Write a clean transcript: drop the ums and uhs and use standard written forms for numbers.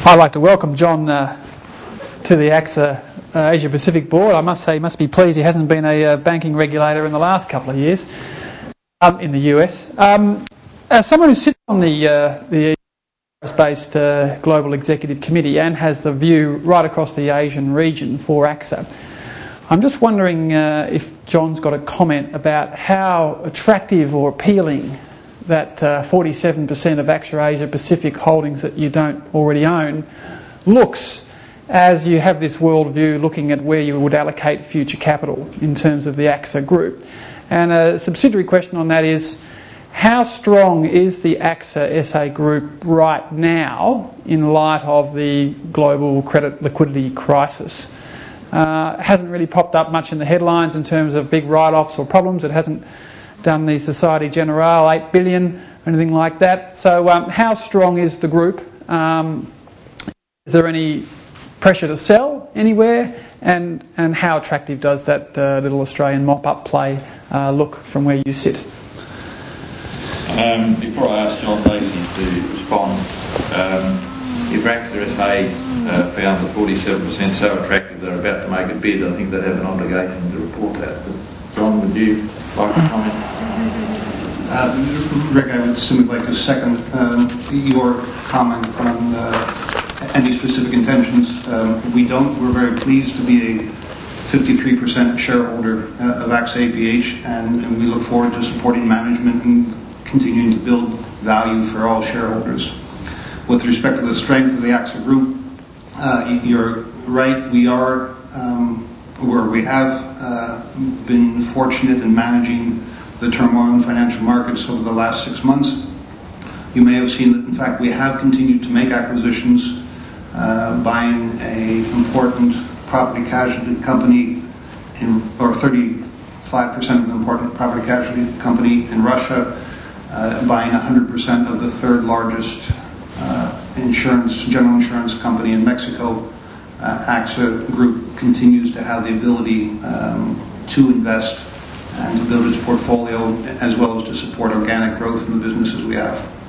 I'd like to welcome John to the AXA Asia Pacific Board. I must say he must be pleased he hasn't been a banking regulator in the last couple of years in the US. As someone who sits on the based Global Executive Committee and has the view right across the Asian region for AXA, I'm just wondering if John's got a comment about how attractive or appealing that 47% of AXA Asia Pacific holdings that you don't already own looks as you have this world view looking at where you would allocate future capital in terms of the AXA group. And a subsidiary question on that is, how strong is the AXA SA group right now in light of the global credit liquidity crisis? Hasn't really popped up much in the headlines in terms of big write-offs or problems. It hasn't done the Societe Generale 8 billion or anything like that. So how strong is the group? Is there any pressure to sell anywhere? And how attractive does that little Australian mop-up play look from where you sit? Before I ask John Lacey to respond, if AXA SA found the 47% so attractive they're about to make a bid, I think they'd have an obligation to report that. But John, would you like to comment? Rick, I would simply like to second your comment on any specific intentions. We're very pleased to be a 53% shareholder of AXA APH, and we look forward to supporting management and continuing to build value for all shareholders. With respect to the strength of the AXA group, you're right. We are where we have been fortunate in managing the turmoil in financial markets over the last 6 months. You may have seen that, in fact, we have continued to make acquisitions, buying an important property casualty company, or 35% of an important property casualty company in Russia, buying 100% of the third largest general insurance company in Mexico. AXA Group continues to have the ability to invest and to build its portfolio, as well as to support organic growth in the businesses we have.